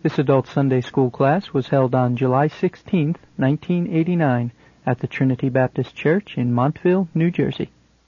This adult Sunday school class was held on July 16, 1989, at the Trinity Baptist Church in Montville, New Jersey.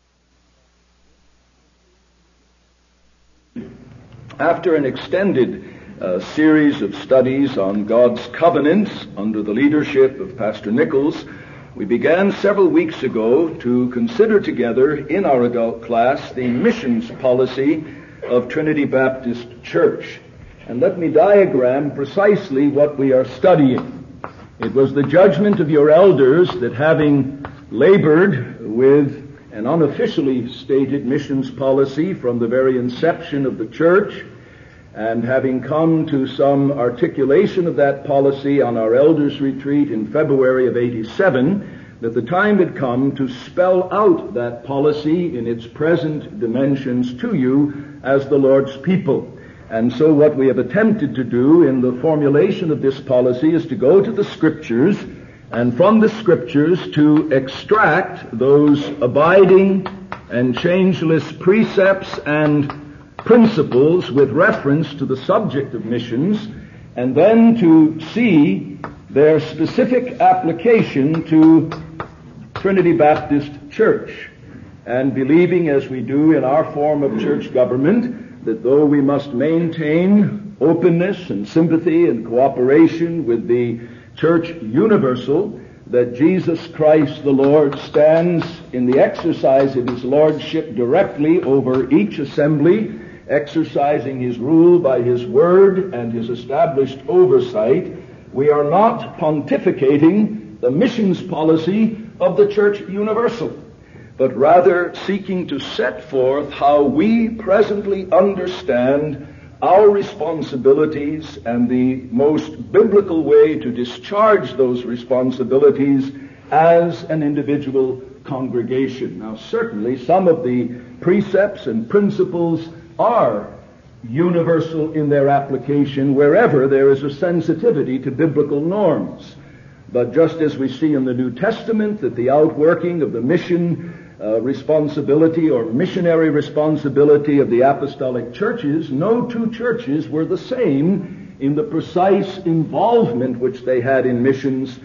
After an extended series of studies on God's covenants under the leadership of Pastor Nichols, we began several weeks ago to consider together in our adult class the missions policy of Trinity Baptist Church. And let me diagram precisely what we are studying. It was the judgment of your elders that, having labored with an unofficially stated missions policy from the very inception of the church, and having come to some articulation of that policy on our elders' retreat in February of '87, that the time had come to spell out that policy in its present dimensions to you as the Lord's people. And so what we have attempted to do in the formulation of this policy is to go to the Scriptures, and from the Scriptures to extract those abiding and changeless precepts and principles with reference to the subject of missions, and then to see their specific application to Trinity Baptist Church. And believing, as we do in our form of church government, that though we must maintain openness and sympathy and cooperation with the church universal, that Jesus Christ the Lord stands in the exercise of his lordship directly over each assembly, exercising his rule by his word and his established oversight, we are not pontificating the missions policy of the church universal, but rather seeking to set forth how we presently understand our responsibilities and the most biblical way to discharge those responsibilities as an individual congregation. Now, certainly some of the precepts and principles are universal in their application wherever there is a sensitivity to biblical norms. But just as we see in the New Testament that the outworking of the mission responsibility or missionary responsibility of the apostolic churches, no two churches were the same in the precise involvement which they had in missions.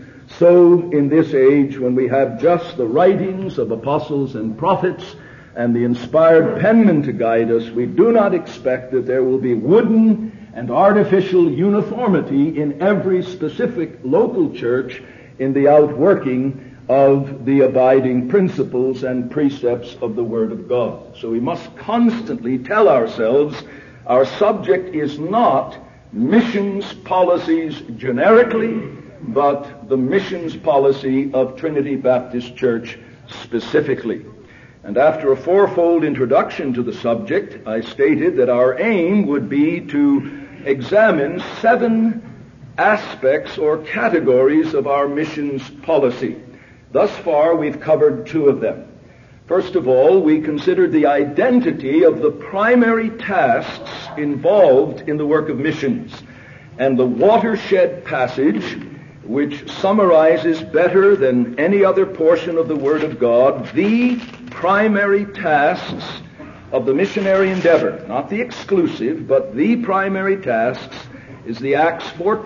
So in this age, when we have just the writings of apostles and prophets and the inspired penman to guide us, we do not expect that there will be wooden and artificial uniformity in every specific local church in the outworking of the abiding principles and precepts of the Word of God. So we must constantly tell ourselves our subject is not missions policies generically, but the missions policy of Trinity Baptist Church specifically. And after a fourfold introduction to the subject, I stated that our aim would be to examine 7 aspects or categories of our missions policy. Thus far, we've covered 2 of them. First of all, we considered the identity of the primary tasks involved in the work of missions, and the watershed passage, which summarizes better than any other portion of the Word of God the primary tasks of the missionary endeavor, not the exclusive, but the primary tasks, is the Acts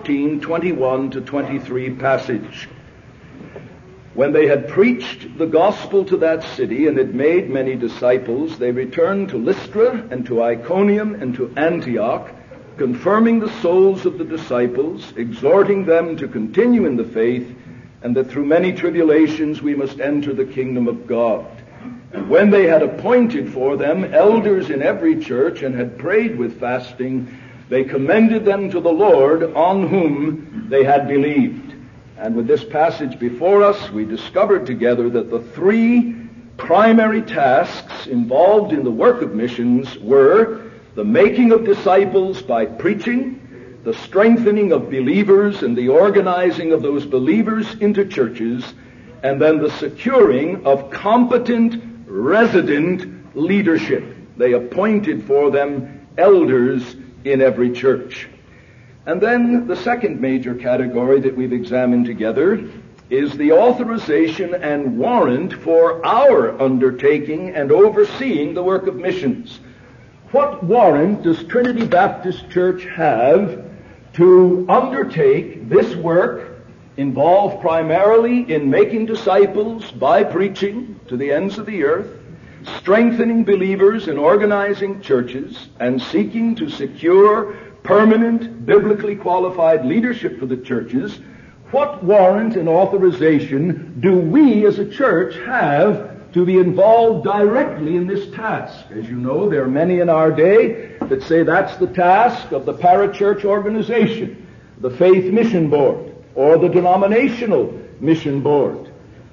14:21-23 passage. When they had preached the gospel to that city and had made many disciples, they returned to Lystra and to Iconium and to Antioch, confirming the souls of the disciples, exhorting them to continue in the faith, and that through many tribulations we must enter the kingdom of God. And when they had appointed for them elders in every church and had prayed with fasting, they commended them to the Lord on whom they had believed. And with this passage before us, we discovered together that the 3 primary tasks involved in the work of missions were the making of disciples by preaching, the strengthening of believers and the organizing of those believers into churches, and then the securing of competent resident leadership. They appointed for them elders in every church. And then the second major category that we've examined together is the authorization and warrant for our undertaking and overseeing the work of missions. What warrant does Trinity Baptist Church have to undertake this work involved primarily in making disciples by preaching to the ends of the earth, strengthening believers and organizing churches, and seeking to secure permanent, biblically qualified leadership for the churches, what warrant and authorization do we as a church have to be involved directly in this task? As you know, there are many in our day that say that's the task of the parachurch organization, the Faith Mission Board, or the denominational mission board.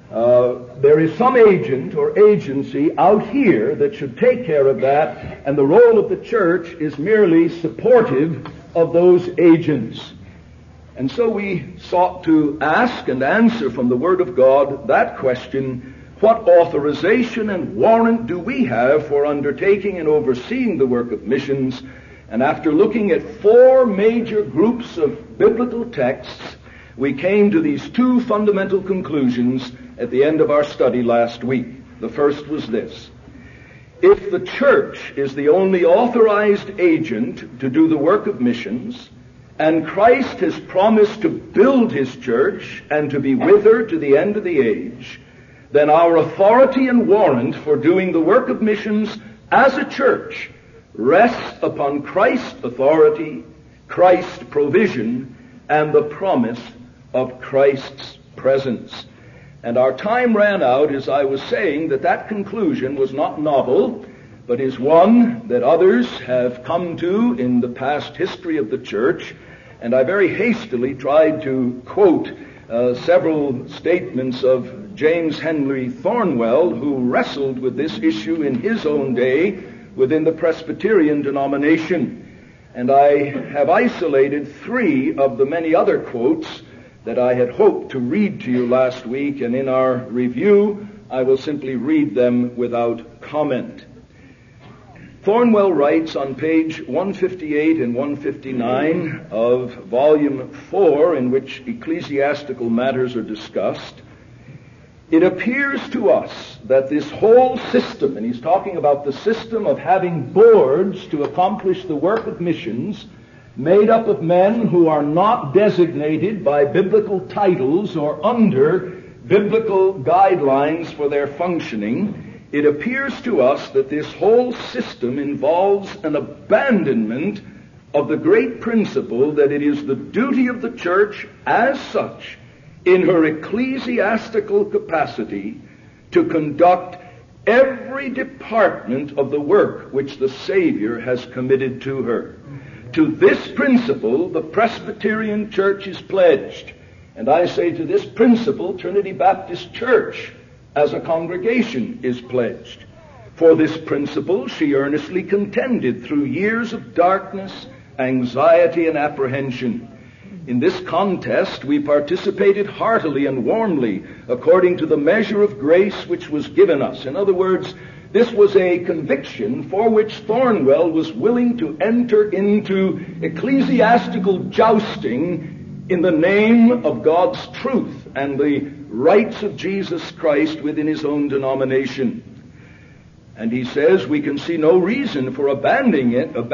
There is some agent or agency out here that should take care of that, and the role of the church is merely supportive of those agents. And so we sought to ask and answer from the Word of God that question: what authorization and warrant do we have for undertaking and overseeing the work of missions? And after looking at 4 major groups of biblical texts, we came to these 2 fundamental conclusions at the end of our study last week. The first was this: if the church is the only authorized agent to do the work of missions, and Christ has promised to build His church and to be with her to the end of the age, then our authority and warrant for doing the work of missions as a church rests upon Christ's authority, Christ's provision, and the promise of Christ's presence. And our time ran out as I was saying that conclusion was not novel, but is one that others have come to in the past history of the church. And I very hastily tried to quote several statements of James Henry Thornwell, who wrestled with this issue in his own day within the Presbyterian denomination. And I have isolated 3 of the many other quotes that I had hoped to read to you last week, and in our review I will simply read them without comment. Thornwell writes on page 158 and 159 of volume 4, in which ecclesiastical matters are discussed, "It appears to us that this whole system," and he's talking about the system of having boards to accomplish the work of missions, made up of men who are not designated by biblical titles or under biblical guidelines for their functioning, it appears to us that this whole system involves an abandonment of the great principle that it is the duty of the church as such, in her ecclesiastical capacity, to conduct every department of the work which the Savior has committed to her. To this principle, the Presbyterian Church is pledged. And I say to this principle, Trinity Baptist Church, as a congregation, is pledged. For this principle, she earnestly contended through years of darkness, anxiety, and apprehension. In this contest, we participated heartily and warmly, according to the measure of grace which was given us. In other words, this was a conviction for which Thornwell was willing to enter into ecclesiastical jousting in the name of God's truth and the rights of Jesus Christ within his own denomination. And he says we can see no reason for abandoning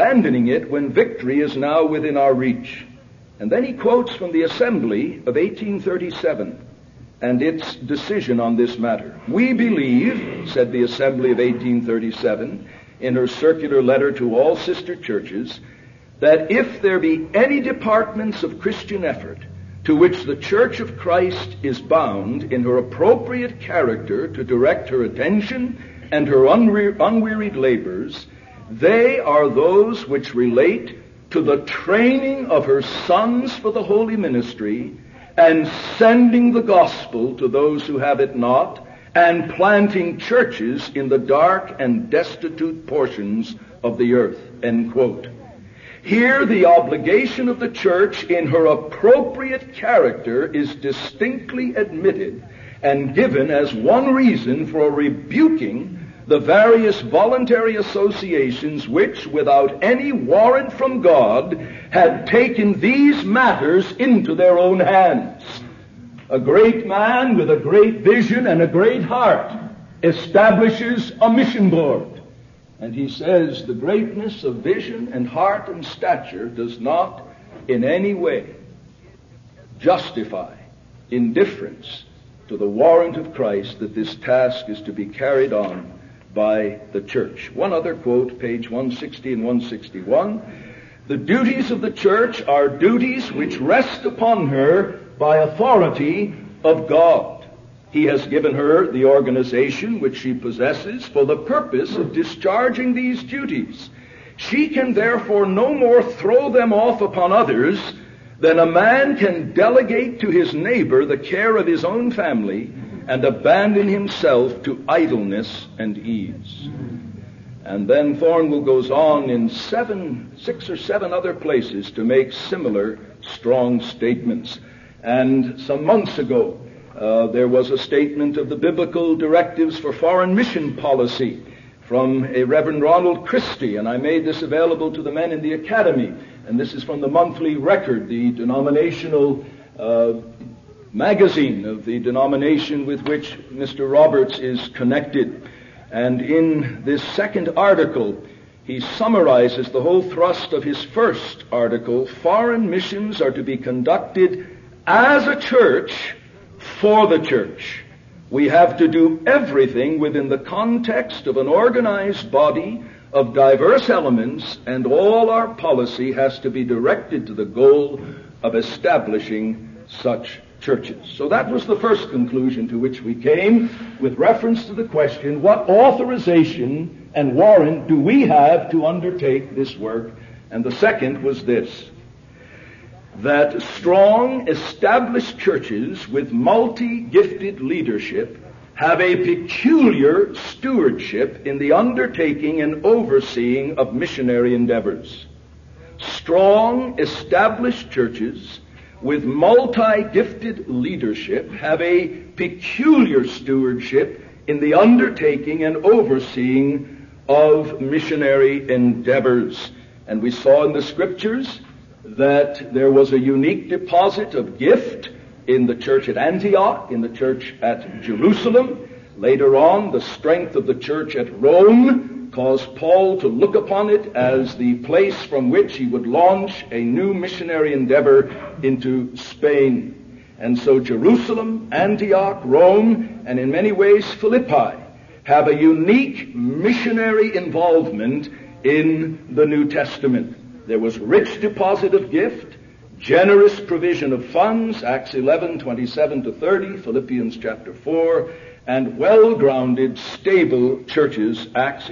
it when victory is now within our reach. And then he quotes from the Assembly of 1837 and its decision on this matter. "We believe," said the Assembly of 1837 in her circular letter to all sister churches, "that if there be any departments of Christian effort to which the Church of Christ is bound in her appropriate character to direct her attention and her unwearied labors, they are those which relate to the training of her sons for the holy ministry, and sending the gospel to those who have it not, and planting churches in the dark and destitute portions of the earth." End quote. Here the obligation of the church in her appropriate character is distinctly admitted and given as one reason for rebuking the various voluntary associations which, without any warrant from God, had taken these matters into their own hands. A great man with a great vision and a great heart establishes a mission board. And he says the greatness of vision and heart and stature does not in any way justify indifference to the warrant of Christ that this task is to be carried on by the church. One other quote, page 160 and 161. The duties of the church are duties which rest upon her by authority of God. He has given her the organization which she possesses for the purpose of discharging these duties. She can therefore no more throw them off upon others than a man can delegate to his neighbor the care of his own family and abandon himself to idleness and ease. And then Thornwell goes on in 6 or 7 other places to make similar strong statements. And some months ago, there was a statement of the biblical directives for foreign mission policy from a Reverend Ronald Christie, and I made this available to the men in the academy. And this is from the Monthly Record, the denominational magazine of the denomination with which Mr. Roberts is connected. And in this second article, he summarizes the whole thrust of his first article. Foreign missions are to be conducted as a church for the church. We have to do everything within the context of an organized body of diverse elements, and all our policy has to be directed to the goal of establishing such churches. So that was the first conclusion to which we came with reference to the question, what authorization and warrant do we have to undertake this work? And the second was this, that strong, established churches with multi-gifted leadership have a peculiar stewardship in the undertaking and overseeing of missionary endeavors. Strong, established churches with multi-gifted leadership have a peculiar stewardship in the undertaking and overseeing of missionary endeavors. And we saw in the Scriptures that there was a unique deposit of gift in the church at Antioch, in the church at Jerusalem. Later on, the strength of the church at Rome caused Paul to look upon it as the place from which he would launch a new missionary endeavor into Spain. And so Jerusalem, Antioch, Rome, and in many ways Philippi have a unique missionary involvement in the New Testament. There was rich deposit of gift, generous provision of funds, Acts 11:27-30, Philippians chapter 4, and well-grounded, stable churches, Acts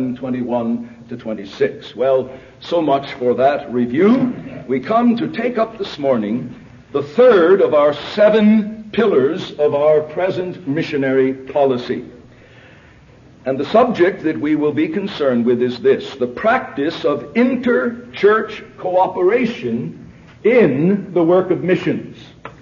11:21-26. Well, so much for that review. We come to take up this morning the third of our 7 pillars of our present missionary policy. And the subject that we will be concerned with is this, the practice of inter-church cooperation in the work of missions.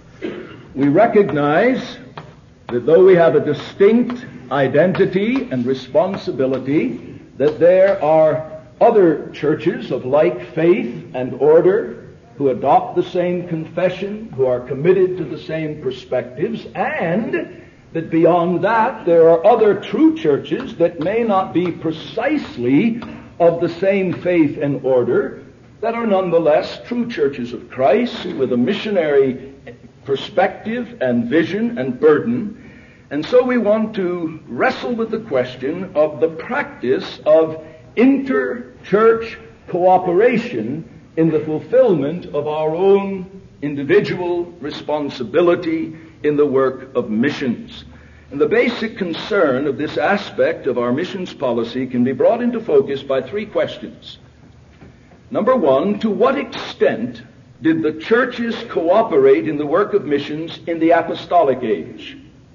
We recognize that though we have a distinct identity and responsibility, that there are other churches of like faith and order who adopt the same confession, who are committed to the same perspectives, and that beyond that there are other true churches that may not be precisely of the same faith and order, that are nonetheless true churches of Christ with a missionary perspective and vision and burden. And so we want to wrestle with the question of the practice of inter-church cooperation in the fulfillment of our own individual responsibility in the work of missions. And the basic concern of this aspect of our missions policy can be brought into focus by 3 questions. Number 1, to what extent did the churches cooperate in the work of missions in the apostolic age?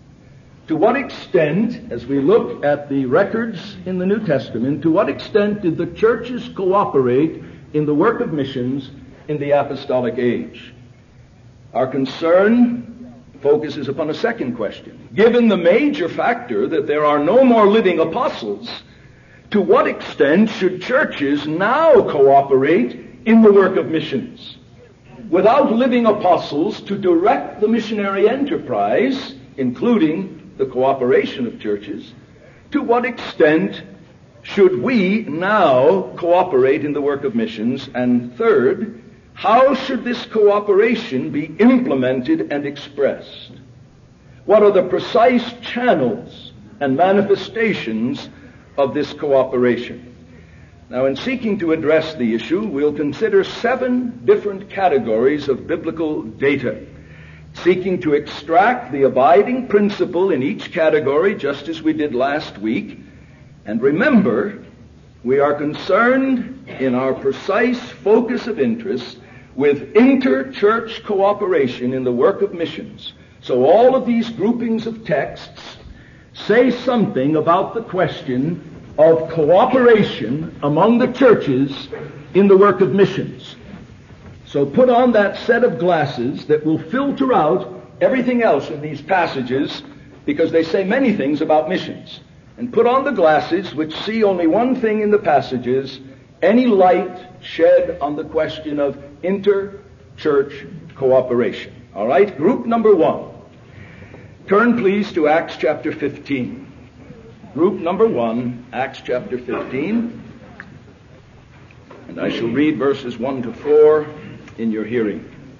To what extent, as we look at the records in the New Testament, to what extent did the churches cooperate in the work of missions in the apostolic age? Our concern focuses upon a second question. Given the major factor that there are no more living apostles, to what extent should churches now cooperate in the work of missions? Without living apostles to direct the missionary enterprise, including the cooperation of churches, to what extent should we now cooperate in the work of missions? And third, How should this cooperation be implemented and expressed? What are the precise channels and manifestations of this cooperation? Now, in seeking to address the issue, we'll consider 7 different categories of biblical data, seeking to extract the abiding principle in each category, just as we did last week. And remember, we are concerned in our precise focus of interest with inter-church cooperation in the work of missions. So all of these groupings of texts say something about the question of cooperation among the churches in the work of missions. So put on that set of glasses that will filter out everything else in these passages, because they say many things about missions. And put on the glasses which see only one thing in the passages: any light shed on the question of inter-church cooperation. All right, group number 1. Turn please to Acts chapter 15. Group number 1, Acts chapter 15. And I shall read verses 1 to 4 in your hearing.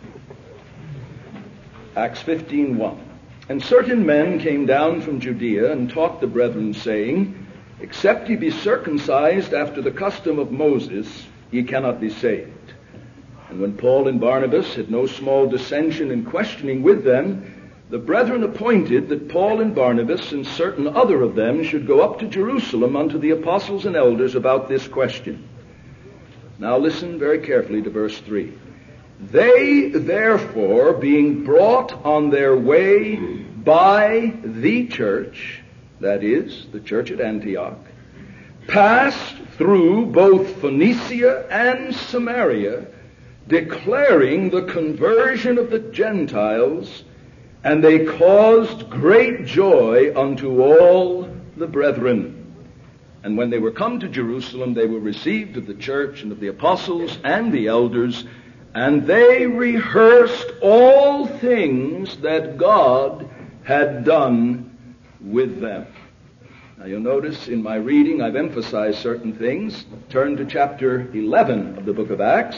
Acts 15:1. And certain men came down from Judea and taught the brethren, saying, Except ye be circumcised after the custom of Moses, ye cannot be saved. And when Paul and Barnabas had no small dissension in questioning with them, the brethren appointed that Paul and Barnabas and certain other of them should go up to Jerusalem unto the apostles and elders about this question. Now listen very carefully to verse 3. They therefore, being brought on their way by the church, that is, the church at Antioch, passed through both Phoenicia and Samaria, declaring the conversion of the Gentiles, and they caused great joy unto all the brethren. And when they were come to Jerusalem, they were received of the church and of the apostles and the elders, and they rehearsed all things that God had done with them. Now you'll notice in my reading I've emphasized certain things. Turn to chapter 11 of the book of Acts,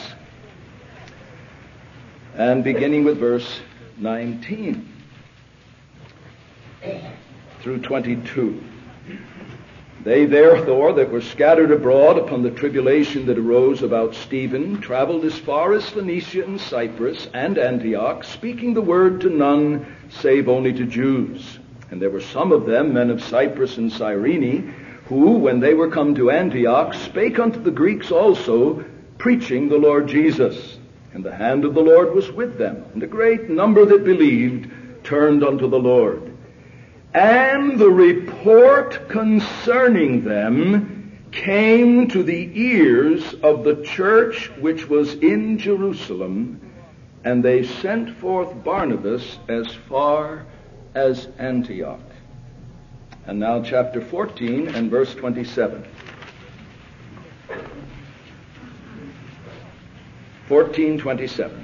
and beginning with verse 19 through 22. They therefore that were scattered abroad upon the tribulation that arose about Stephen traveled as far as Phoenicia and Cyprus and Antioch, speaking the word to none save only to Jews. And there were some of them, men of Cyprus and Cyrene, who, when they were come to Antioch, spake unto the Greeks also, preaching the Lord Jesus. And the hand of the Lord was with them, and a great number that believed turned unto the Lord. And the report concerning them came to the ears of the church which was in Jerusalem, and they sent forth Barnabas as far as Antioch. And now chapter 14 and verse 27. 14:27.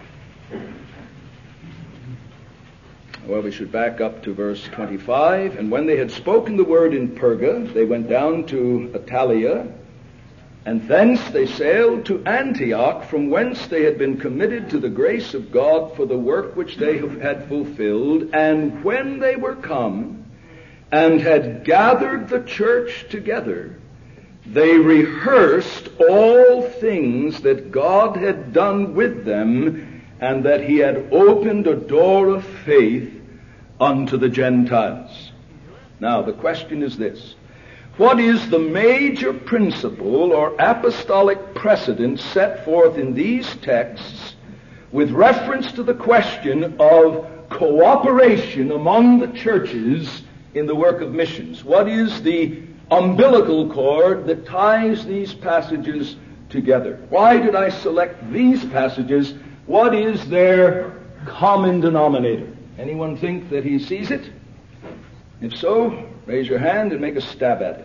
Well, we should back up to verse 25. And when they had spoken the word in Perga, they went down to Attalia, and thence they sailed to Antioch, from whence they had been committed to the grace of God for the work which they had fulfilled. And when they were come and had gathered the church together, they rehearsed all things that God had done with them, and that he had opened a door of faith unto the Gentiles. Now, the question is this: what is the major principle or apostolic precedent set forth in these texts with reference to the question of cooperation among the churches in the work of missions? What is the umbilical cord that ties these passages together? Why did I select these passages? What is their common denominator? Anyone think that he sees it? If so, raise your hand and make a stab at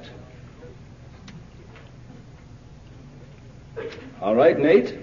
it. All right, Nate?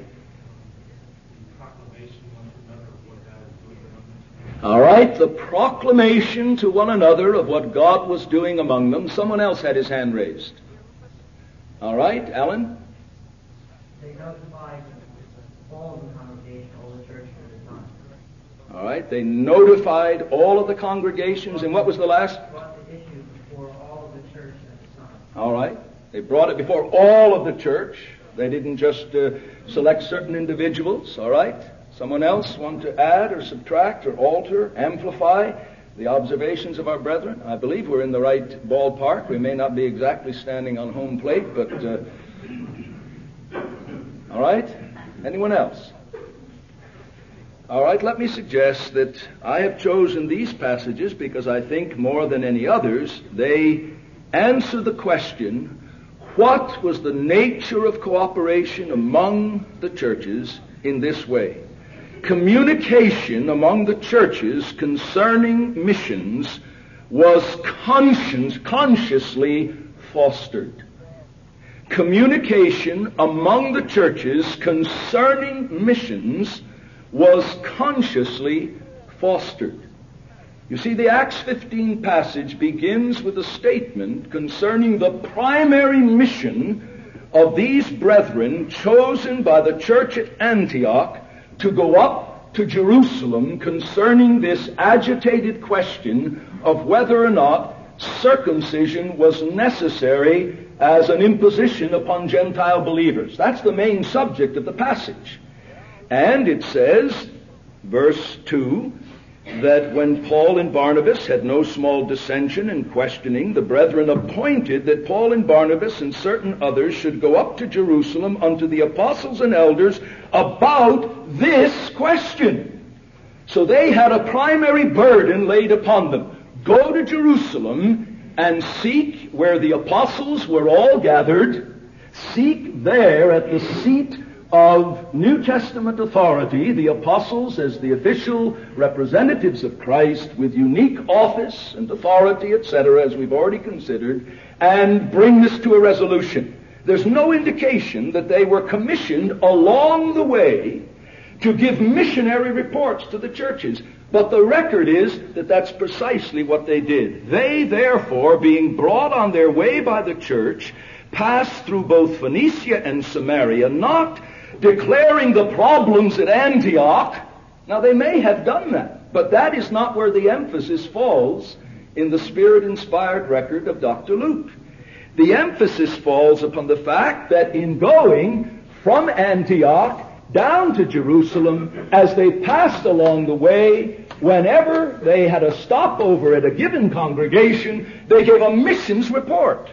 All right, the proclamation to one another of what God was doing among them. Someone else had his hand raised. All right, Alan? They know the Bible. all of the congregation, all the church at the time. All right, they notified all of the congregations, and what was the last? Brought the issue before all of the church at the time. All right, they brought it before all of the church. They didn't just select certain individuals. All right, someone else want to add or subtract or alter, amplify the observations of our brethren? I believe we're in the right ballpark. We may not be exactly standing on home plate, but all right, anyone else? All right, let me suggest that I have chosen these passages because I think more than any others, they answer the question, what was the nature of cooperation among the churches in this way? Communication among the churches concerning missions was consciously fostered. Communication among the churches concerning missions was consciously fostered. You see, the Acts 15 passage begins with a statement concerning the primary mission of these brethren chosen by the church at Antioch to go up to Jerusalem concerning this agitated question of whether or not circumcision was necessary as an imposition upon Gentile believers. That's the main subject of the passage. And it says, verse 2, that when Paul and Barnabas had no small dissension and questioning, the brethren appointed that Paul and Barnabas and certain others should go up to Jerusalem unto the apostles and elders about this question. So they had a primary burden laid upon them. Go to Jerusalem and seek where the apostles were all gathered. Seek there at the seat of New Testament authority, the apostles as the official representatives of Christ with unique office and authority, etc., as we've already considered, and bring this to a resolution. There's no indication that they were commissioned along the way to give missionary reports to the churches. But the record is that that's precisely what they did. They, therefore, being brought on their way by the church, passed through both Phoenicia and Samaria, not declaring the problems at Antioch. Now, they may have done that, but that is not where the emphasis falls in the Spirit-inspired record of Dr. Luke. The emphasis falls upon the fact that in going from Antioch down to Jerusalem, as they passed along the way, whenever they had a stopover at a given congregation, they gave a missions report,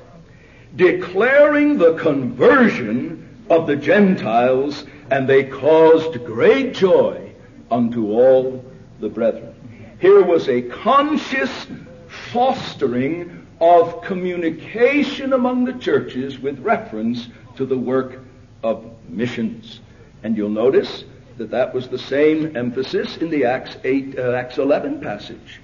declaring the conversion of the Gentiles, and they caused great joy unto all the brethren. Here was a conscious fostering of communication among the churches with reference to the work of missions. And you'll notice that that was the same emphasis in the Acts 11 passage.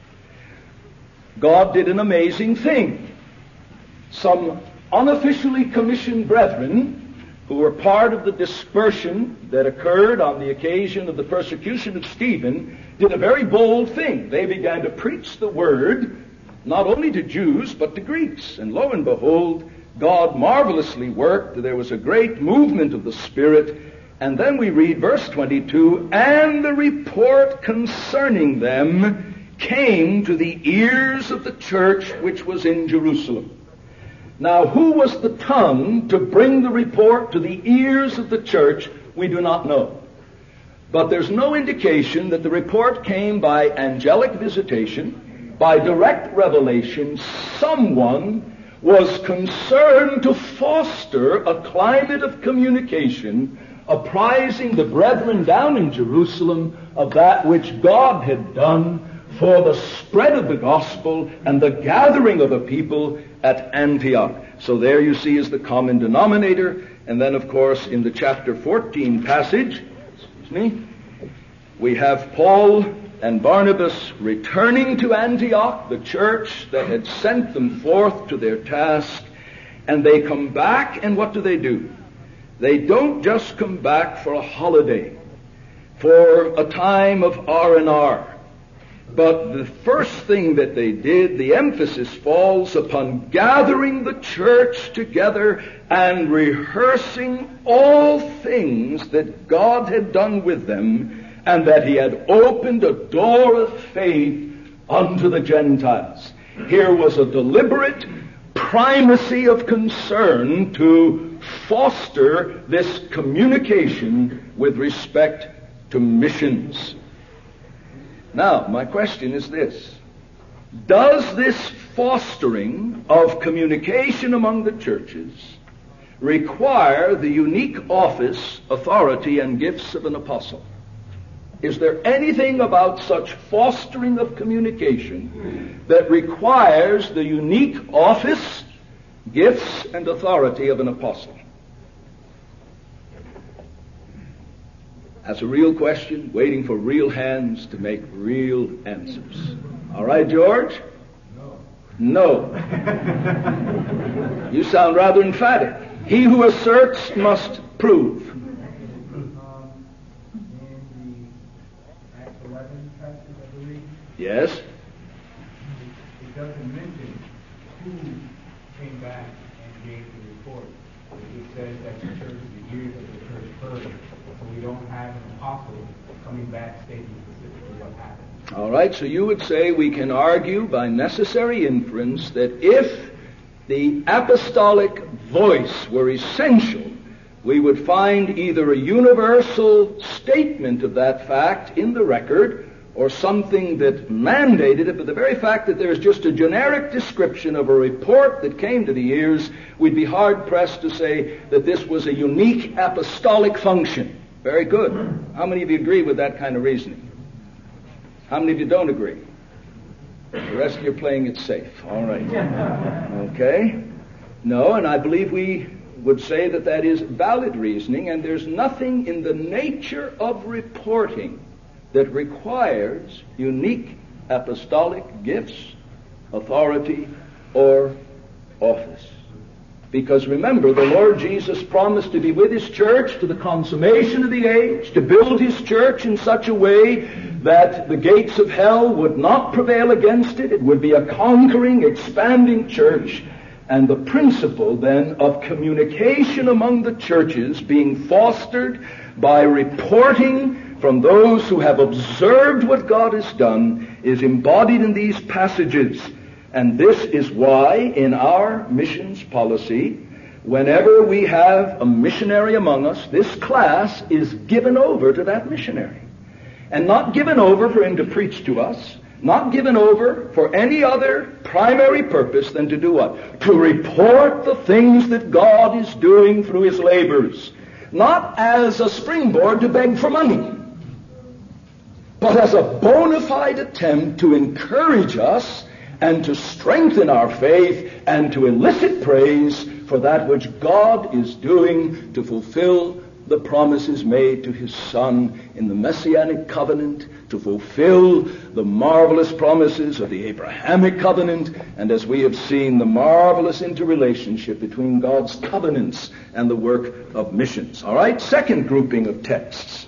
God did an amazing thing. Some unofficially commissioned brethren who were part of the dispersion that occurred on the occasion of the persecution of Stephen did a very bold thing. They began to preach the word not only to Jews but to Greeks. And lo and behold, God marvelously worked. There was a great movement of the Spirit. And then we read verse 22, and the report concerning them came to the ears of the church which was in Jerusalem. Now, who was the tongue to bring the report to the ears of the church? We do not know. But there's no indication that the report came by angelic visitation, by direct revelation. Someone was concerned to foster a climate of communication, apprising the brethren down in Jerusalem of that which God had done for the spread of the gospel and the gathering of a people at Antioch. So there you see is the common denominator. And then, of course, in the chapter 14 passage, we have Paul and Barnabas returning to Antioch, the church that had sent them forth to their task. And they come back, and what do? They don't just come back for a holiday, for a time of R&R. But the first thing that they did, the emphasis falls upon gathering the church together and rehearsing all things that God had done with them, and that he had opened a door of faith unto the Gentiles. Here was a deliberate primacy of concern to foster this communication with respect to missions. Now, my question is this: does this fostering of communication among the churches require the unique office, authority, and gifts of an apostle? Is there anything about such fostering of communication that requires the unique office, gifts, and authority of an apostle? That's a real question, waiting for real hands to make real answers. All right, George? No. You sound rather emphatic. He who asserts must prove. Yes? It doesn't mention who came back and gave the report. It says that the church, the ears of the church heard. So we don't have an apostle coming back stating specifically what happened. All right, so you would say we can argue by necessary inference that if the apostolic voice were essential, we would find either a universal statement of that fact in the record or something that mandated it, but the very fact that there's just a generic description of a report that came to the ears, we'd be hard-pressed to say that this was a unique apostolic function. Very good. How many of you agree with that kind of reasoning? How many of you don't agree? The rest of you are playing it safe. All right. Okay. No, and I believe we would say that that is valid reasoning, and there's nothing in the nature of reporting that requires unique apostolic gifts, authority, or office. Because remember, the Lord Jesus promised to be with His church to the consummation of the age, to build His church in such a way that the gates of hell would not prevail against it. It would be a conquering, expanding church. And the principle then of communication among the churches being fostered by reporting from those who have observed what God has done is embodied in these passages. And this is why in our missions policy, whenever we have a missionary among us, this class is given over to that missionary. And not given over for him to preach to us, not given over for any other primary purpose than to do what? To report the things that God is doing through His labors. Not as a springboard to beg for money, but as a bona fide attempt to encourage us and to strengthen our faith and to elicit praise for that which God is doing to fulfill the promises made to His Son in the Messianic covenant, to fulfill the marvelous promises of the Abrahamic covenant, and as we have seen, the marvelous interrelationship between God's covenants and the work of missions. All right, second grouping of texts.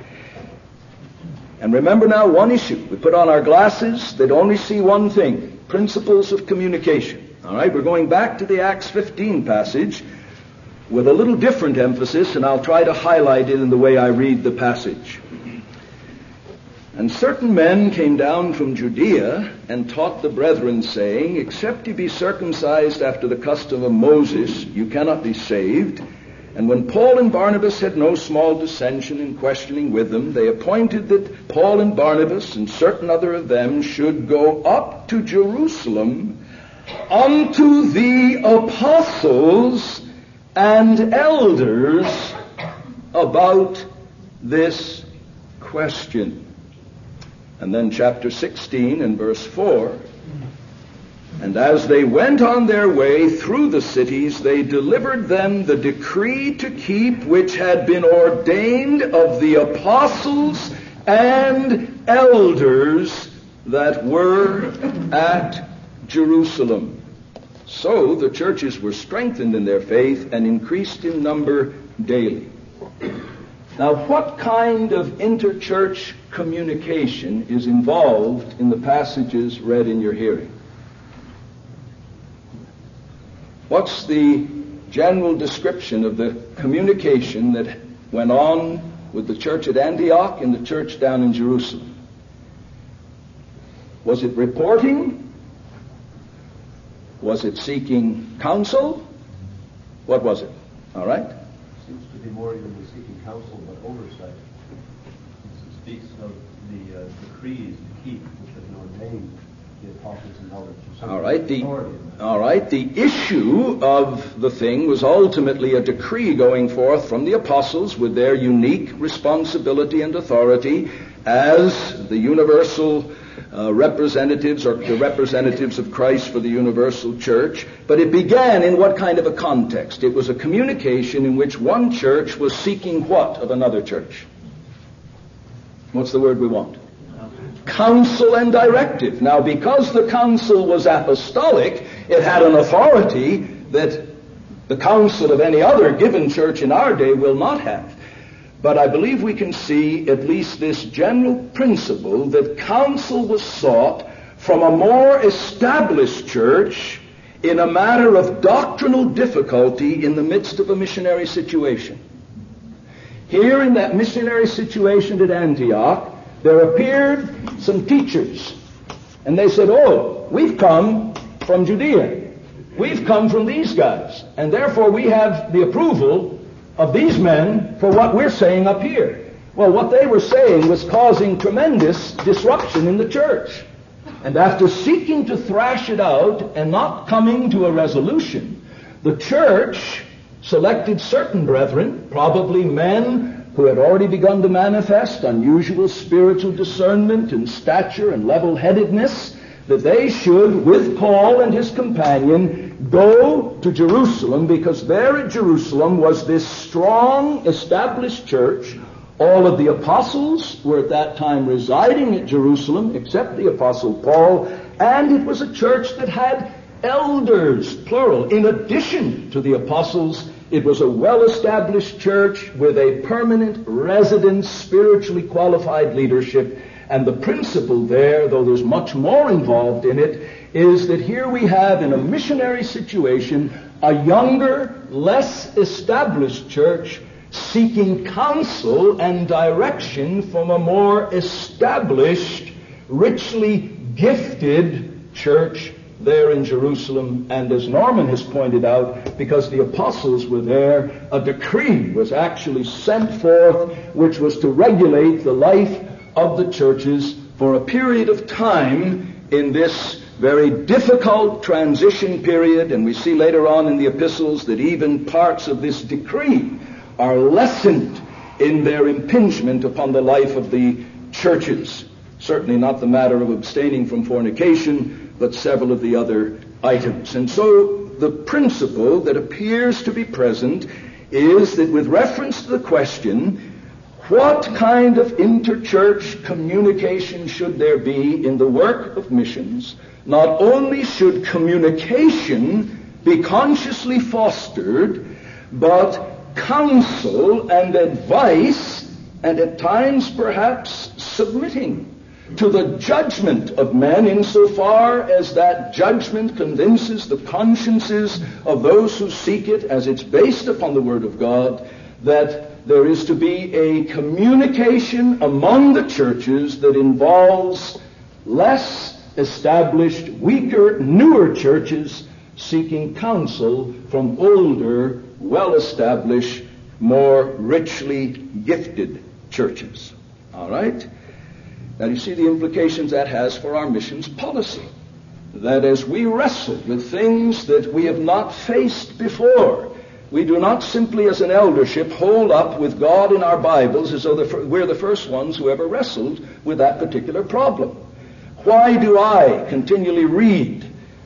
And remember now one issue. We put on our glasses that only see one thing: principles of communication. All right, we're going back to the Acts 15 passage with a little different emphasis, and I'll try to highlight it in the way I read the passage. And certain men came down from Judea and taught the brethren, saying, Except ye be circumcised after the custom of Moses, you cannot be saved. And when Paul and Barnabas had no small dissension in questioning with them, they appointed that Paul and Barnabas and certain other of them should go up to Jerusalem unto the apostles and elders about this question. And then chapter 16 and verse 4, And as they went on their way through the cities, they delivered them the decree to keep, which had been ordained of the apostles and elders that were at Jerusalem. So the churches were strengthened in their faith and increased in number daily. Now, what kind of interchurch communication is involved in the passages read in your hearing? What's the general description of the communication that went on with the church at Antioch and the church down in Jerusalem? Was it reporting? Was it seeking counsel? What was it? All right? Seems to be more even than seeking counsel, but oversight. It speaks of the decrees to keep, which have been ordained the apostles and elders. All right. The issue of the thing was ultimately a decree going forth from the apostles with their unique responsibility and authority as the universal representatives, or the representatives of Christ for the universal church. But it began in what kind of a context? It was a communication in which one church was seeking what of another church? What's the word we want? Counsel and directive. Now, because the counsel was apostolic, it had an authority that the counsel of any other given church in our day will not have. But I believe we can see at least this general principle that counsel was sought from a more established church in a matter of doctrinal difficulty in the midst of a missionary situation. Here in that missionary situation at Antioch, there appeared some teachers, and they said, "Oh, we've come from Judea. We've come from these guys, and therefore we have the approval of these men for what we're saying up here." Well, what they were saying was causing tremendous disruption in the church. And after seeking to thrash it out and not coming to a resolution, the church selected certain brethren, probably men who had already begun to manifest unusual spiritual discernment and stature and level-headedness, that they should, with Paul and his companion, go to Jerusalem, because there at Jerusalem was this strong, established church. All of the apostles were at that time residing at Jerusalem, except the apostle Paul, and it was a church that had elders, plural. In addition to the apostles, it was a well-established church with a permanent, resident, spiritually qualified leadership. And the principle there, though there's much more involved in it, is that here we have in a missionary situation a younger, less established church seeking counsel and direction from a more established, richly gifted church there in Jerusalem. And as Norman has pointed out, because the apostles were there, a decree was actually sent forth which was to regulate the life of the churches for a period of time in this very difficult transition period. And we see later on in the epistles that even parts of this decree are lessened in their impingement upon the life of the churches. Certainly not the matter of abstaining from fornication, but several of the other items. And so the principle that appears to be present is that with reference to the question, what kind of interchurch communication should there be in the work of missions? Not only should communication be consciously fostered, but counsel and advice, and at times perhaps submitting to the judgment of men insofar as that judgment convinces the consciences of those who seek it, as it's based upon the Word of God, that there is to be a communication among the churches that involves less established, weaker, newer churches seeking counsel from older, well-established, more richly gifted churches. All right? Now you see the implications that has for our missions policy. That as we wrestle with things that we have not faced before, we do not simply as an eldership hold up with God in our Bibles as though we're the first ones who ever wrestled with that particular problem. Why do I continually read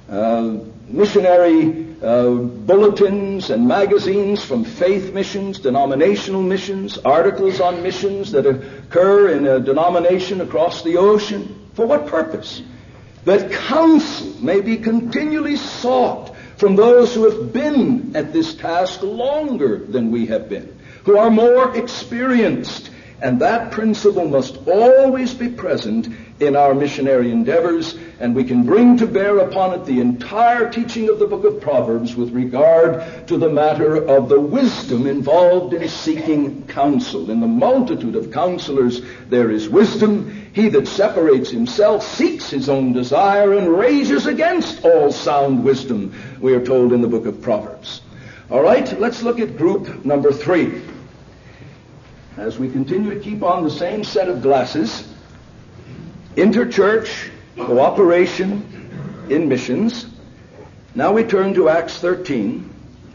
missionary bulletins and magazines from faith missions, denominational missions, articles on missions that occur in a denomination across the ocean? For what purpose? That counsel may be continually sought from those who have been at this task longer than we have been. who are more experienced. And that principle must always be present in our missionary endeavors, and we can bring to bear upon it the entire teaching of the book of Proverbs with regard to the matter of the wisdom involved in seeking counsel. In the multitude of counselors there is wisdom. He that separates himself seeks his own desire and rages against all sound wisdom, we are told in the book of Proverbs. All right, let's look at group number 3. As we continue to keep on the same set of glasses, interchurch cooperation in missions. Now we turn to Acts 13.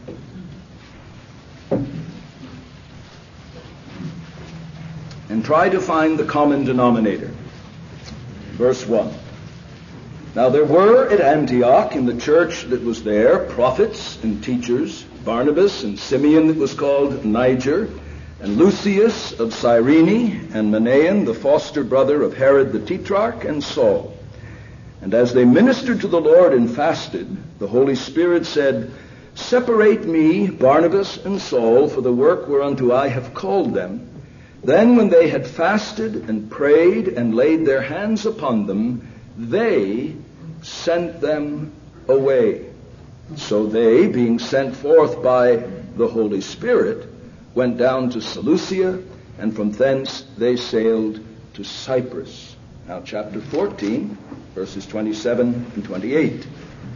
And try to find the common denominator. Verse 1. Now there were at Antioch in the church that was there prophets and teachers, Barnabas and Simeon that was called Niger, and Lucius of Cyrene, and Manaen, the foster brother of Herod the Tetrarch, and Saul. And as they ministered to the Lord and fasted, the Holy Spirit said, Separate me, Barnabas and Saul, for the work whereunto I have called them. Then when they had fasted and prayed and laid their hands upon them, they sent them away. So they, being sent forth by the Holy Spirit, went down to Seleucia, and from thence they sailed to Cyprus. Now chapter 14, verses 27 and 28.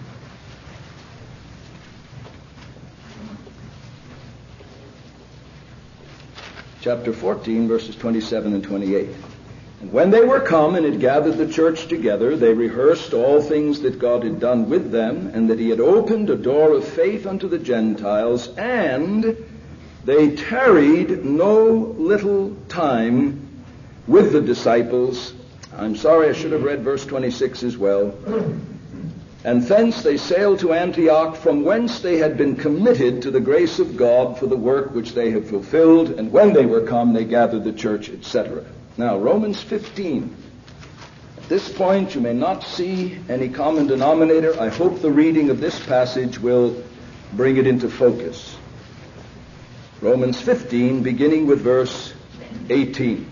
Chapter 14, verses 27 and 28. And when they were come and had gathered the church together, they rehearsed all things that God had done with them, and that he had opened a door of faith unto the Gentiles, and they tarried no little time with the disciples. I'm sorry, I should have read verse 26 as well. And thence they sailed to Antioch, from whence they had been committed to the grace of God for the work which they had fulfilled. And when they were come, they gathered the church, etc. Now, Romans 15. At this point, you may not see any common denominator. I hope the reading of this passage will bring it into focus. Romans 15, beginning with verse 18.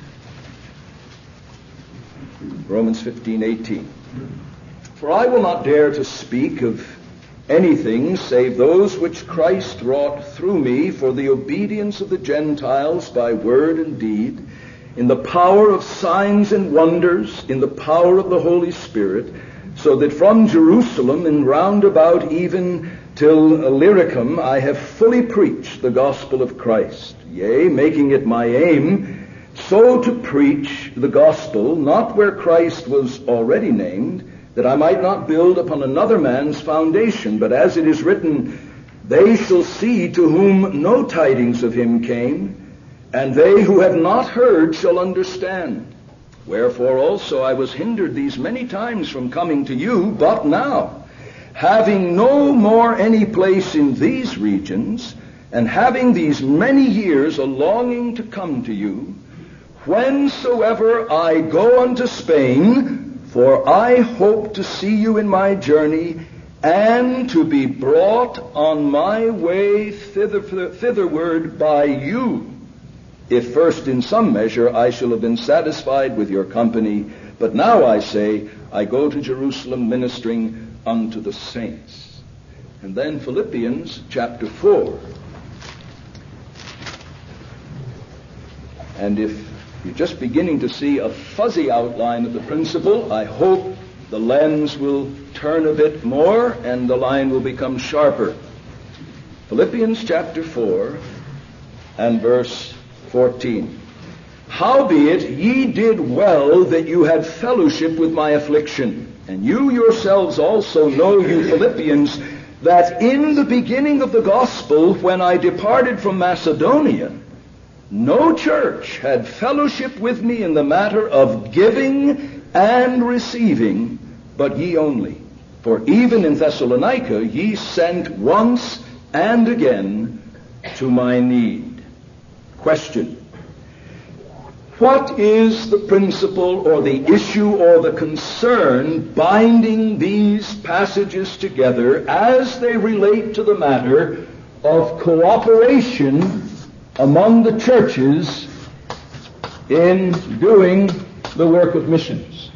Romans 15:18. For I will not dare to speak of anything save those which Christ wrought through me for the obedience of the Gentiles by word and deed, in the power of signs and wonders, in the power of the Holy Spirit, so that from Jerusalem and round about even till Illyricum I have fully preached the gospel of Christ, yea, making it my aim so to preach the gospel, not where Christ was already named, that I might not build upon another man's foundation, but as it is written, they shall see to whom no tidings of him came, and they who have not heard shall understand. Wherefore also I was hindered these many times from coming to you, but now, having no more any place in these regions, and having these many years a longing to come to you, whensoever I go unto Spain, for I hope to see you in my journey, and to be brought on my way thitherward by you, if first in some measure I shall have been satisfied with your company. But now I say, I go to Jerusalem ministering unto the saints. And then Philippians chapter 4. And if you're just beginning to see a fuzzy outline of the principle, I hope the lens will turn a bit more and the line will become sharper. Philippians chapter 4 and verse 14. Howbeit ye did well that you had fellowship with my affliction. And you yourselves also know, you Philippians, that in the beginning of the gospel, when I departed from Macedonia, no church had fellowship with me in the matter of giving and receiving, but ye only. For even in Thessalonica ye sent once and again to my need. Question. What is the principle or the issue or the concern binding these passages together as they relate to the matter of cooperation among the churches in doing the work of missions?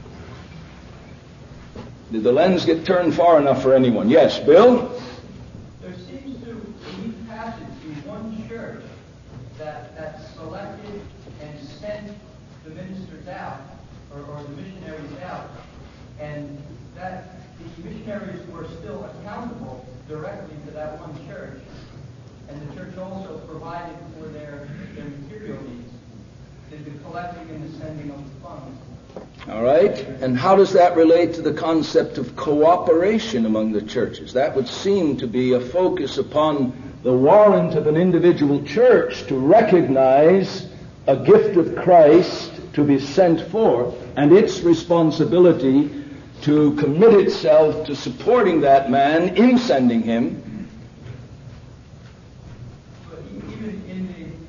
Did the lens get turned far enough for anyone? Yes, Bill? There seems to be passage in one church that selected and sent the ministers out, or the missionaries out, and that the missionaries were still accountable directly to that one church, and the church also provided for their material needs, did the collecting and the sending of the funds. All right. And how does that relate to the concept of cooperation among the churches? That would seem to be a focus upon the warrant of an individual church to recognize a gift of Christ to be sent forth, and its responsibility to commit itself to supporting that man in sending him. But even in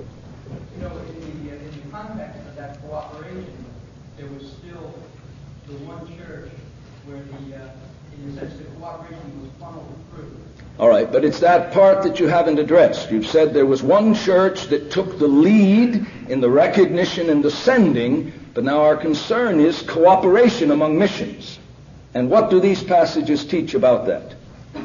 the context of that cooperation, there was still the one church where in a sense, the cooperation was funneled through. All right, but it's that part that you haven't addressed. You've said there was one church that took the lead in the recognition and the sending, but now our concern is cooperation among missions. And what do these passages teach about that?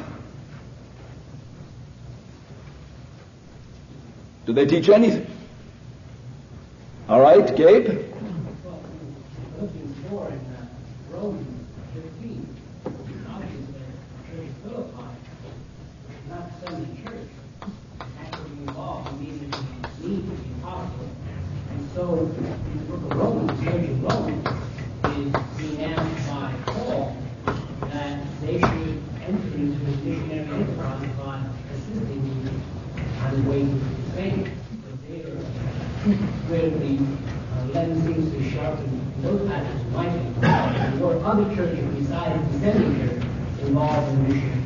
Do they teach anything? All right, Gabe? Well, looking for in Romans 15, obviously, the church of Philippi, not the Sunday church, actively involved in meeting the needs of the apostle. And so, in the book of Romans, the church of Romans is being asked by Paul that they should enter into this missionary enterprise by assisting him on the way to the faith. But there, where the lens seems to sharpen those passages might be, there were other churches besides the sending church involved in the mission.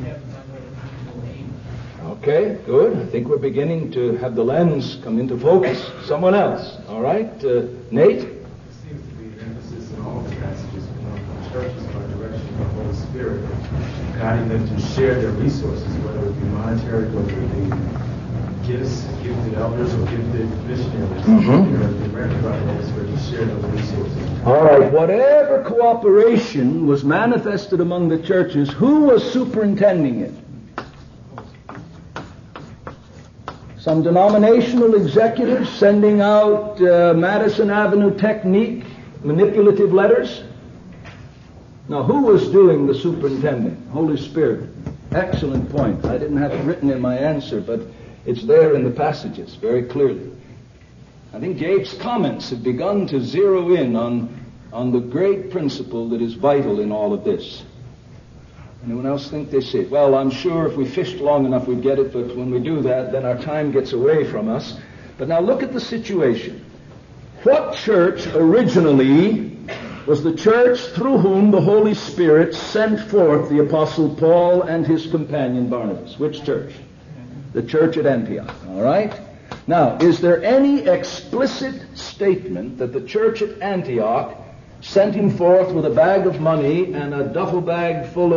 Okay, good. I think we're beginning to have the lens come into focus. Someone else. All right, Nate? There seems to be an emphasis in all the passages from churches by direction of the Holy Spirit, guiding them to share their resources, whether it be monetary, whether it be gifts, gifted elders, or gifted missionaries. They're directed by the Holy Spirit to share those resources. All right, whatever cooperation was manifested among the churches, who was superintending it? Some denominational executives sending out Madison Avenue technique, manipulative letters? Now, who was doing the superintending? Holy Spirit. Excellent point. I didn't have it written in my answer, but it's there in the passages very clearly. I think Gabe's comments have begun to zero in on the great principle that is vital in all of this. Anyone else think they see it? Well, I'm sure if we fished long enough we'd get it, but when we do that, then our time gets away from us. But now look at the situation. What church originally was the church through whom the Holy Spirit sent forth the Apostle Paul and his companion Barnabas? Which church? The church at Antioch. All right? Now, is there any explicit statement that the church at Antioch sent him forth with a bag of money and a duffel bag full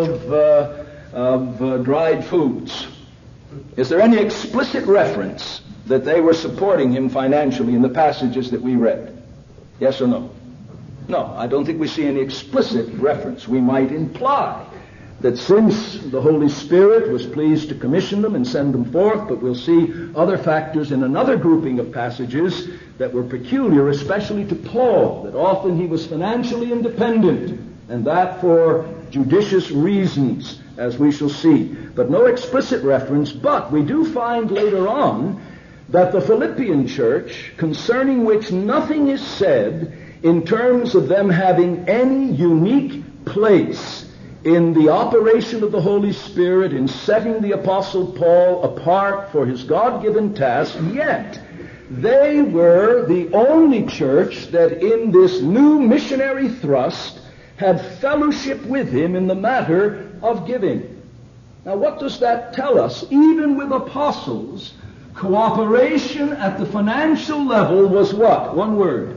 of dried foods? Is there any explicit reference that they were supporting him financially in the passages that we read? Yes or no? No, I don't think we see any explicit reference. We might imply that since the Holy Spirit was pleased to commission them and send them forth, but we'll see other factors in another grouping of passages that were peculiar, especially to Paul, that often he was financially independent, and that for judicious reasons, as we shall see. But no explicit reference, but we do find later on that the Philippian church, concerning which nothing is said in terms of them having any unique place in the operation of the Holy Spirit, in setting the Apostle Paul apart for his God-given task, yet they were the only church that in this new missionary thrust had fellowship with him in the matter of giving. Now, what does that tell us? Even with apostles, cooperation at the financial level was what? One word.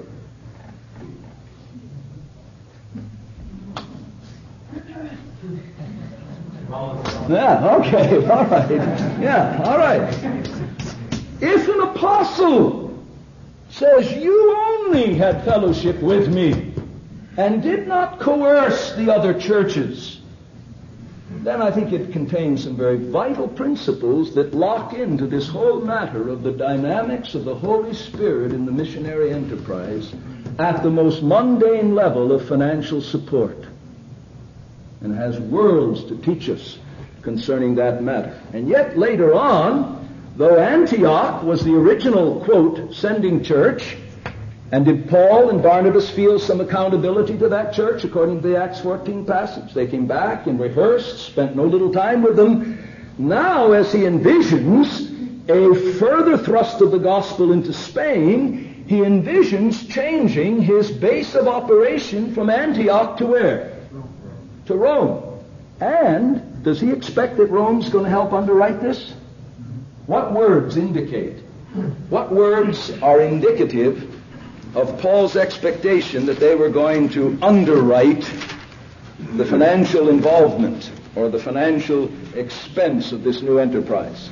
Yeah, okay, all right. Yeah, all right. If an apostle says, you only had fellowship with me and did not coerce the other churches, then I think it contains some very vital principles that lock into this whole matter of the dynamics of the Holy Spirit in the missionary enterprise at the most mundane level of financial support, and has worlds to teach us concerning that matter. And yet later on, though Antioch was the original, quote, sending church, and did Paul and Barnabas feel some accountability to that church according to the Acts 14 passage? They came back and rehearsed, spent no little time with them. Now, as he envisions a further thrust of the gospel into Spain, he envisions changing his base of operation from Antioch to where? To Rome. And does he expect that Rome's going to help underwrite this? What words indicate? What words are indicative of Paul's expectation that they were going to underwrite the financial involvement or the financial expense of this new enterprise?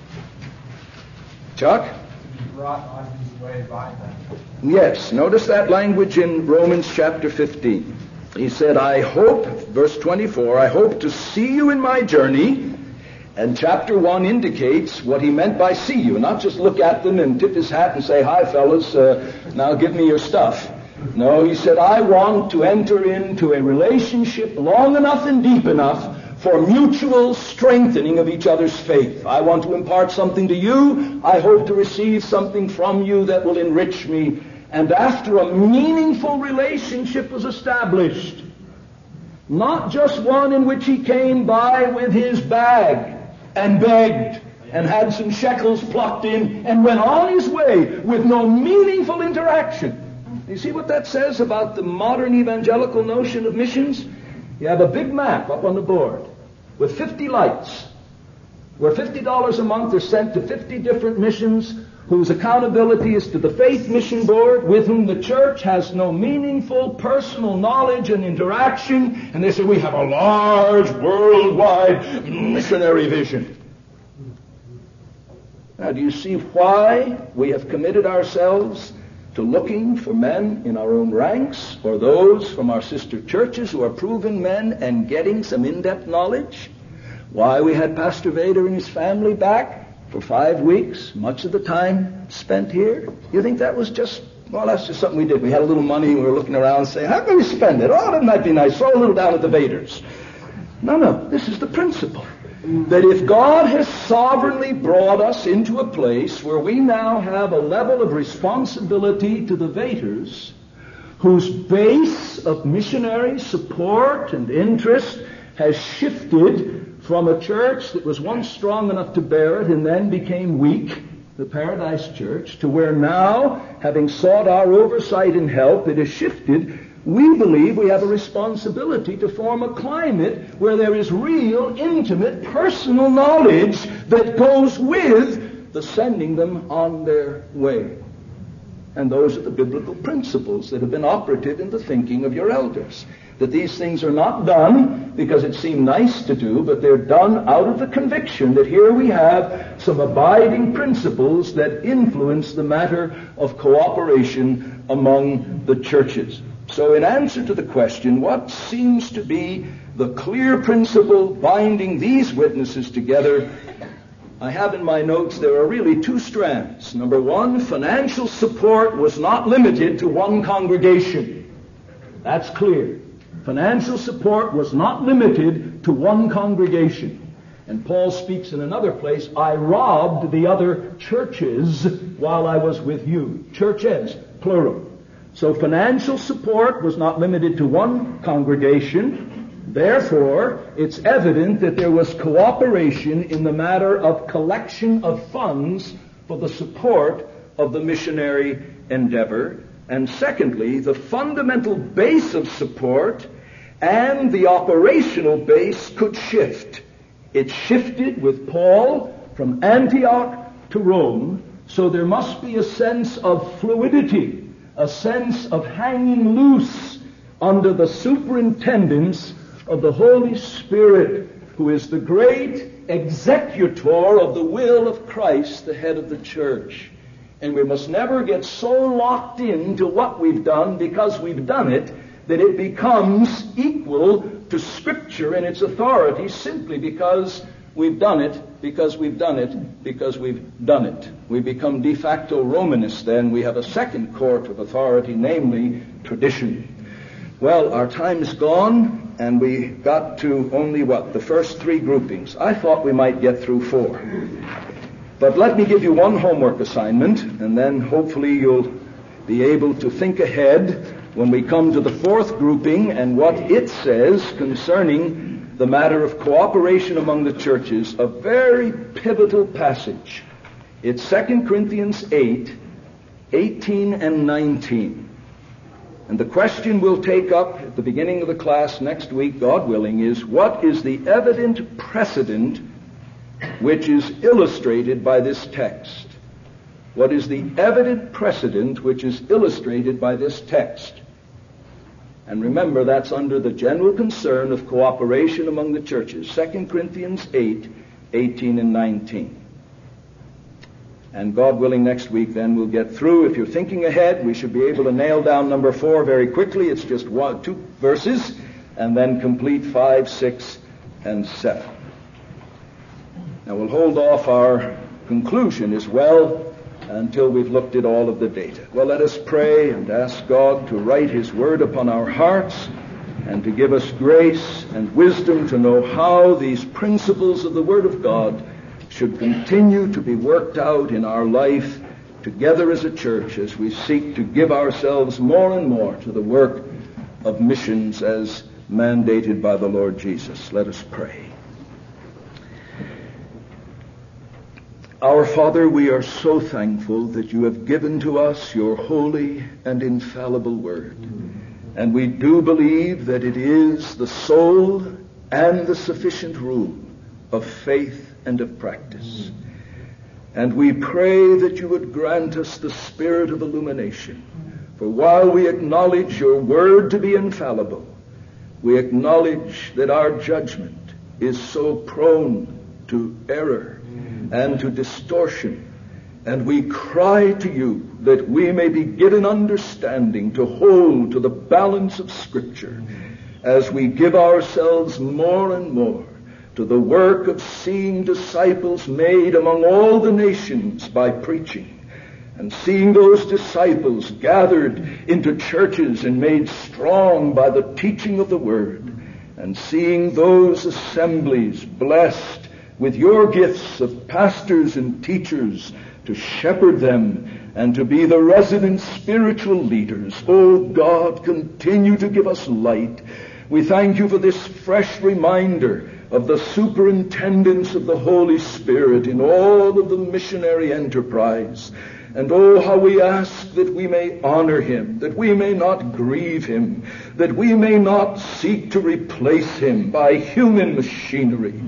Chuck? Brought on his way by them. Yes, notice that language in Romans chapter 15. He said, I hope, verse 24, I hope to see you in my journey. And chapter 1 indicates what he meant by see you, not just look at them and tip his hat and say, hi fellas, now give me your stuff. No, he said, I want to enter into a relationship long enough and deep enough for mutual strengthening of each other's faith. I want to impart something to you. I hope to receive something from you that will enrich me. And after a meaningful relationship was established, not just one in which he came by with his bag and begged and had some shekels plucked in and went on his way with no meaningful interaction. You see what that says about the modern evangelical notion of missions? You have a big map up on the board with 50 lights, where $50 a month are sent to 50 different missions whose accountability is to the Faith Mission Board, with whom the church has no meaningful personal knowledge and interaction, and they say, we have a large worldwide missionary vision. Now, do you see why we have committed ourselves to looking for men in our own ranks, or those from our sister churches who are proven men and getting some in-depth knowledge? Why we had Pastor Vader and his family back for 5 weeks, much of the time spent here? You think that was just, well, that's just something we did. We had a little money and we were looking around saying, how can we spend it? Oh, that might be nice. Throw a little down at the Vaders. No, this is the principle. That if God has sovereignly brought us into a place where we now have a level of responsibility to the Vaders, whose base of missionary support and interest has shifted from a church that was once strong enough to bear it and then became weak, the Paradise Church, to where now, having sought our oversight and help, it has shifted. We believe we have a responsibility to form a climate where there is real, intimate, personal knowledge that goes with the sending them on their way. And those are the biblical principles that have been operative in the thinking of your elders. That these things are not done because it seemed nice to do, but they're done out of the conviction that here we have some abiding principles that influence the matter of cooperation among the churches. So in answer to the question, what seems to be the clear principle binding these witnesses together, I have in my notes there are really 2 strands. Number 1, financial support was not limited to one congregation. That's clear. Financial support was not limited to one congregation. And Paul speaks in another place, I robbed the other churches while I was with you. Churches, plural. So financial support was not limited to one congregation. Therefore, it's evident that there was cooperation in the matter of collection of funds for the support of the missionary endeavor. And secondly, the fundamental base of support and the operational base could shift. It shifted with Paul from Antioch to Rome, so there must be a sense of fluidity, a sense of hanging loose under the superintendence of the Holy Spirit who is the great executor of the will of Christ, the head of the church. And we must never get so locked into what we've done because we've done it that it becomes equal to Scripture and its authority simply because we've done it, because we've done it, because we've done it. We become de facto Romanists then. We have a second court of authority, namely tradition. Well, our time's gone, and we got to only the first three groupings. I thought we might get through four. But let me give you one homework assignment, and then hopefully you'll be able to think ahead when we come to the fourth grouping and what it says concerning the matter of cooperation among the churches, a very pivotal passage. It's 2 Corinthians 8, 18 and 19. And the question we'll take up at the beginning of the class next week, God willing, is what is the evident precedent which is illustrated by this text? What is the evident precedent which is illustrated by this text? And remember, that's under the general concern of cooperation among the churches. 2 Corinthians 8, 18 and 19. And God willing, next week then we'll get through. If you're thinking ahead, we should be able to nail down number 4 very quickly. It's just 2 verses, and then complete 5, 6, and 7. Now we'll hold off our conclusion as well until we've looked at all of the data. Well, let us pray and ask God to write His Word upon our hearts and to give us grace and wisdom to know how these principles of the Word of God should continue to be worked out in our life together as a church as we seek to give ourselves more and more to the work of missions as mandated by the Lord Jesus. Let us pray. Our Father, we are so thankful that you have given to us your holy and infallible word. And we do believe that it is the sole and the sufficient rule of faith and of practice. And we pray that you would grant us the spirit of illumination. For while we acknowledge your word to be infallible, we acknowledge that our judgment is so prone to error and to distortion. And we cry to you that we may be given understanding to hold to the balance of Scripture as we give ourselves more and more to the work of seeing disciples made among all the nations by preaching, and seeing those disciples gathered into churches and made strong by the teaching of the Word, and seeing those assemblies blessed with your gifts of pastors and teachers to shepherd them and to be the resident spiritual leaders. Oh God, continue to give us light. We thank you for this fresh reminder of the superintendence of the Holy Spirit in all of the missionary enterprise. And oh, how we ask that we may honor him, that we may not grieve him, that we may not seek to replace him by human machinery.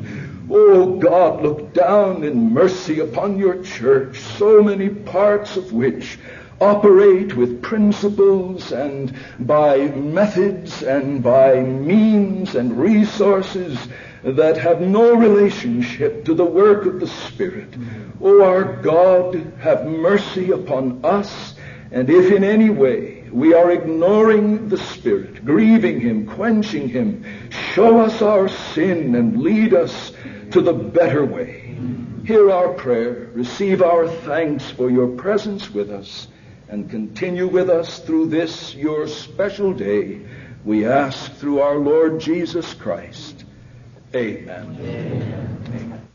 Oh God, look down in mercy upon your church, so many parts of which operate with principles and by methods and by means and resources that have no relationship to the work of the Spirit. Oh, our God, have mercy upon us, and if in any way we are ignoring the Spirit, grieving him, quenching him, show us our sin and lead us to the better way. Hear our prayer, receive our thanks for your presence with us, and continue with us through this, your special day. We ask through our Lord Jesus Christ. Amen. Amen. Amen.